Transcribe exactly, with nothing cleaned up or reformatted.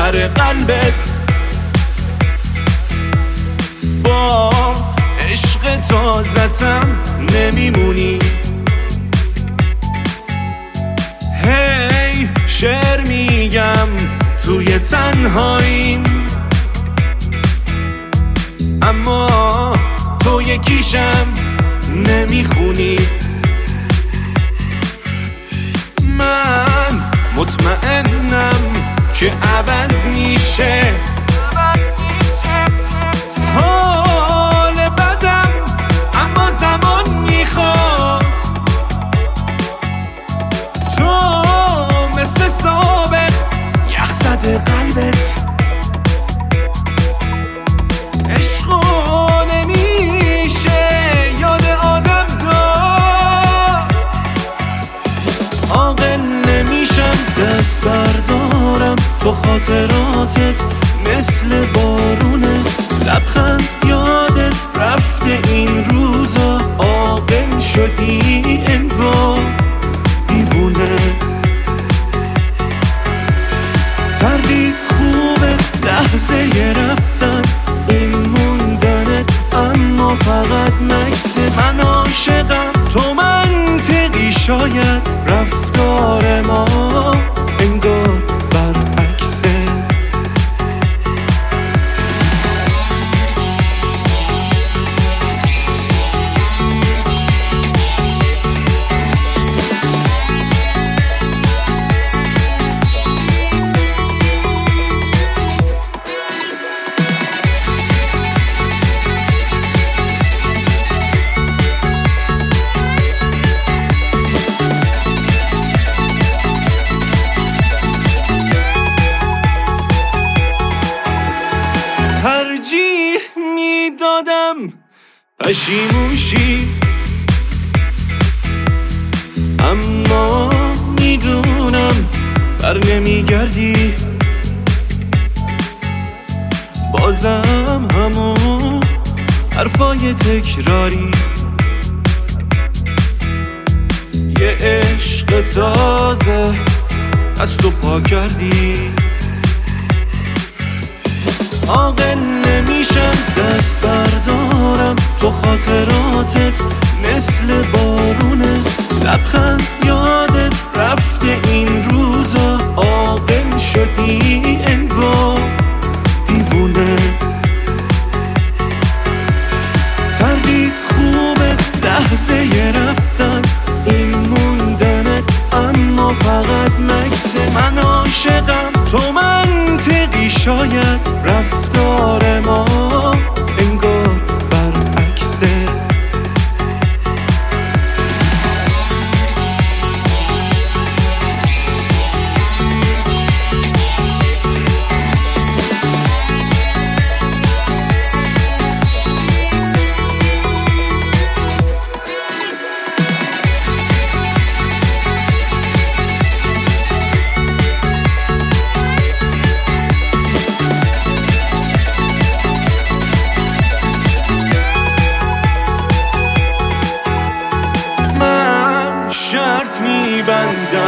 در قلبت با عشق تازتم نمیمونی. هی شعر میگم توی تنهاییم، اما تو یکیشم نمیخونی. من مطمئنم که عوض میشه حال بدم، اما زمان میخواد تو مثل سابق یخ زده قلبت. عشقو نمیشه یاد آدم داد، عاقل نمیشم دست بردارم تو خاطراتت مثل بارونه. لبخند یادت رفته این روزا، عاقل شدی انگار دیوونه. تردید خوبه لحظه ی رفتن، این موندنت اما فقط مکسه. من عاشقم تو منطقی، شاید رفتار ما انگار برعکسه. ترجیح میدادم پشیموشی، اما میدونم بر نمیگردی. بازم همون حرفای تکراری، یه عشق تازه از تو پا کردی. عاقل نمیشم دست بردارم تو خاطراتت مثل بارونه. لبخند یادت رفته این روزا، عاقل شدی انگار دیوونه. تردید خوبه لحظه ی رفتن، این موندنت اما فقط مکسه. من عاشقم تو منطقی، شاید رفتار ما انگار برعکسه. شرط میبندم